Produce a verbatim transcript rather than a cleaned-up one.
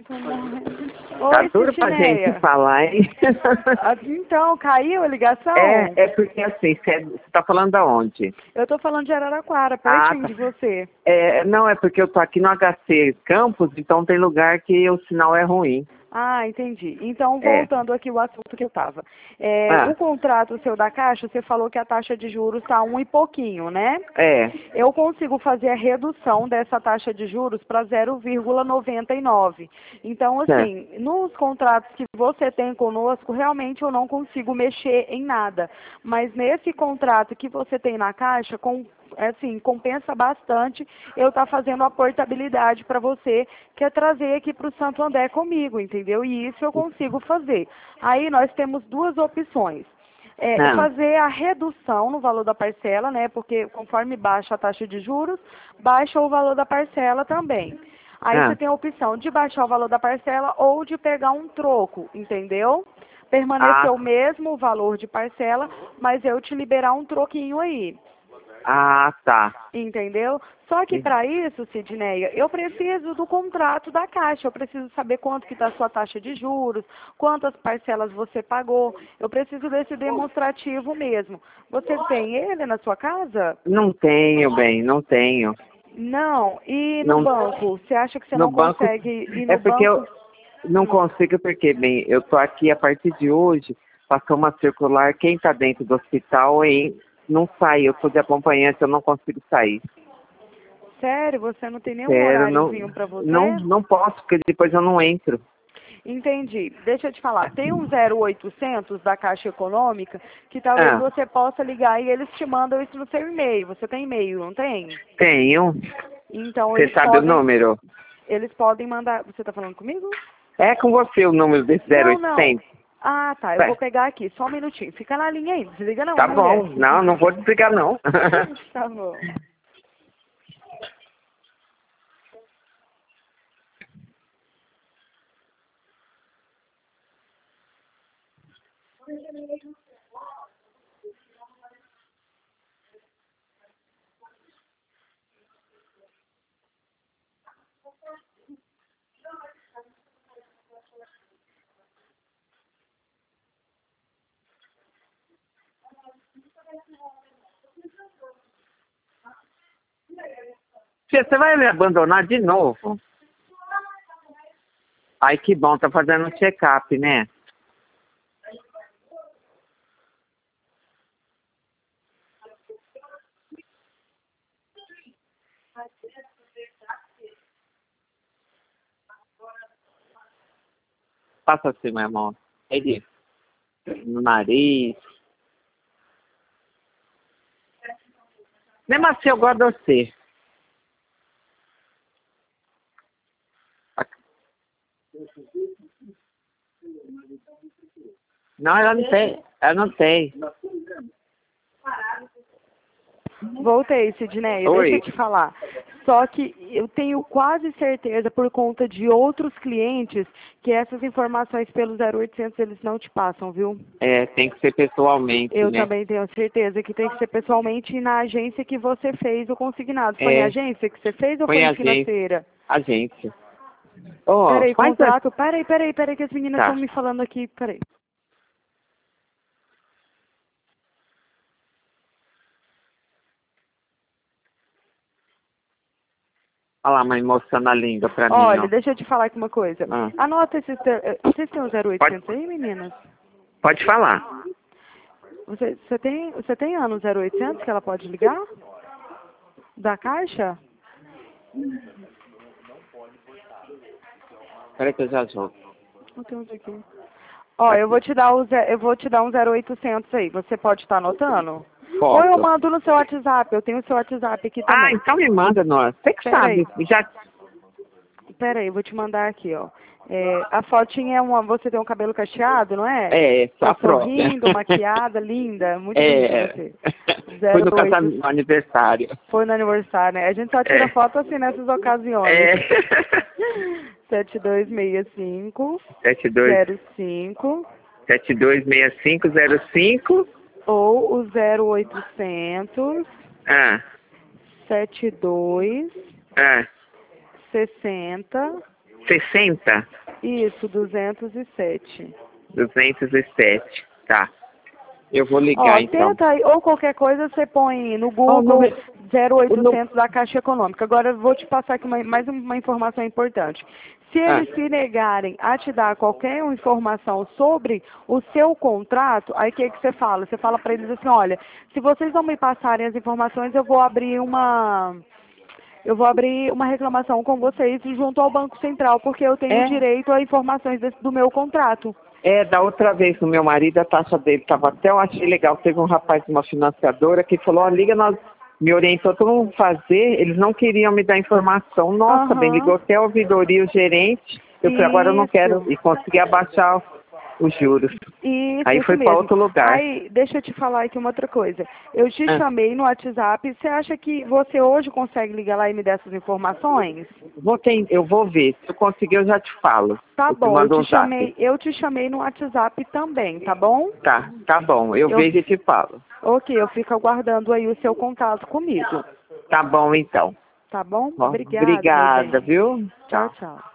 Tô morrendo. Tá Oi, duro pra Citineia. gente falar, hein? Ah, Então, caiu a ligação? É, é porque assim, você tá falando da onde? Eu tô falando de Araraquara, Ah, pertinho tá. de você. É, não, é porque eu tô aqui no H C Campus, então tem lugar que o sinal é ruim. Ah, entendi. Então, É. voltando aqui ao assunto que eu estava. É, Ah, o contrato seu da Caixa, você falou que a taxa de juros está um e pouquinho, né? é. Eu consigo fazer a redução dessa taxa de juros para zero vírgula noventa e nove. Então, Certo. assim, nos contratos que você tem conosco, realmente eu não consigo mexer em nada. Mas nesse contrato que você tem na Caixa, com assim, compensa bastante eu estar fazendo a portabilidade para você, que é trazer aqui para o Santo André comigo, entendeu? E isso eu consigo fazer. Aí nós temos duas opções. É, Ah, fazer a redução no valor da parcela, né? Porque conforme baixa a taxa de juros, baixa o valor da parcela também. Aí você ah, tem a opção de baixar o valor da parcela ou de pegar um troco, entendeu? Permanecer ah, o mesmo valor de parcela, mas eu te liberar um troquinho aí. ah, tá. Entendeu? Só que para isso, Sidneia, eu preciso do contrato da Caixa. Eu preciso saber quanto que está a sua taxa de juros, quantas parcelas você pagou. Eu preciso desse demonstrativo mesmo. Você tem ele na sua casa? Não tenho, bem, não tenho. Não. E no Não, banco? Você acha que você no não banco, consegue ir é no porque eu banco? não Hum. consigo, porque, bem, eu tô aqui a partir de hoje, passou uma circular, quem tá dentro do hospital e não sai, eu tô de acompanhante, eu não consigo sair. Sério? Você não tem nenhum Sério, não, horáriozinho para não, você? não posso, porque depois eu não entro. Entendi. Deixa eu te falar. Tem um zero oitocentos da Caixa Econômica que talvez Ah, você possa ligar e eles te mandam isso no seu e-mail. Você tem e-mail, não tem? tenho. Então Você eles sabe o podem, número? eles podem mandar. Você está falando comigo? É com você o número desse Não, não. zero oitocentos? Ah, tá. Eu vou É, pegar aqui. Só um minutinho. Fica na linha aí. Desliga não, tá mulher. bom. Não, não vou desligar, não. Tá bom. Tia, você vai me abandonar de novo? Ai, que bom, tá fazendo um check-up, né? Passa assim, meu irmão. Ele, no nariz. Mesmo assim, eu gosto de você. Não, ela não tem. Ela não tem. Voltei, Sidneia, deixa eu Oi. te falar. Só que eu tenho quase certeza, por conta de outros clientes, que essas informações pelo zero oitocentos eles não te passam, viu? É, tem que ser pessoalmente, Eu né? também tenho certeza que tem que ser pessoalmente na agência que você fez o consignado. Foi em É, agência que você fez ou põe foi em a gente. financeira? A gente. Oh, Peraí, faz a... contrato. Peraí, peraí, peraí, que as meninas estão Tá. me falando aqui. Peraí. Olha lá, mãe mostrando a língua pra mim, Olha, ó. deixa eu te falar aqui uma coisa. Ah. Anota esses... te- eh, Vocês têm o zero Pode, oitocentos aí, meninas? pode falar. Você, você tem, você tem ano zero oitocentos que ela pode ligar? Da Caixa? Peraí que eu já jogo. Não tem onde aqui. Ó, eu Aqui. vou te dar o ze- eu vou te dar um zero oitocentos aí. Você pode estar anotando? Ou eu Foto. mando no seu WhatsApp. Eu tenho o seu WhatsApp aqui Ah, também. então me manda, nós. Você que Pera aí. sabe. Já... Pera aí, eu vou te mandar aqui, ó. É, a fotinha é uma... Você tem um cabelo cacheado, não é? É, só Tá a própria. sorrindo, maquiada, linda. Muito bonita É. você. Fui Zero no oito. casamento, no aniversário. Foi no aniversário, né? A gente só tira É. foto assim nessas ocasiões. É. sete dois seis cinco sete dois zero cinco sete dois seis cinco zero cinco. ou o zero oitocentos Ah, sete dois ah, sessenta sessenta? Isso, duzentos e sete. duzentos e sete, tá. Eu vou Ó, ligar, então. tenta aí, ou qualquer coisa você põe no Ó, o Google número- zero o nu- oitocentos da Caixa Econômica. Agora eu vou te passar aqui uma- mais uma informação importante. Se Ah. eles se negarem a te dar qualquer informação sobre o seu contrato, aí o que, que você fala? Você fala para eles assim, olha, se vocês não me passarem as informações, eu vou abrir uma... Eu vou abrir uma reclamação com vocês junto ao Banco Central, porque eu tenho É, direito a informações desse- do meu contrato. é, da outra vez o meu marido, a taxa dele estava até, eu achei legal, teve um rapaz de uma financiadora que falou, ó, liga, nós, me orientou todo mundo fazer, eles não queriam me dar informação. Nossa, bem, Aham. ligou até a ouvidoria, o gerente, eu falei, agora eu não quero, Isso. e consegui abaixar os juros. Isso, Aí isso foi para mesmo. outro lugar. Aí, deixa eu te falar aqui uma outra coisa. Eu te Ah, chamei no WhatsApp. Você acha que você hoje consegue ligar lá e me dar essas informações? vou ter, eu vou ver, se eu conseguir eu já te falo. Tá Eu te bom, eu mando te um zap. chamei, eu te chamei no WhatsApp também, tá bom? Tá, tá bom, eu Eu, vejo e te falo. ok, eu fico aguardando aí o seu contato comigo. Tá bom, então. Tá bom? Ó, Obrigada, meu obrigada, bem. viu? Tchau, Tchau. tchau.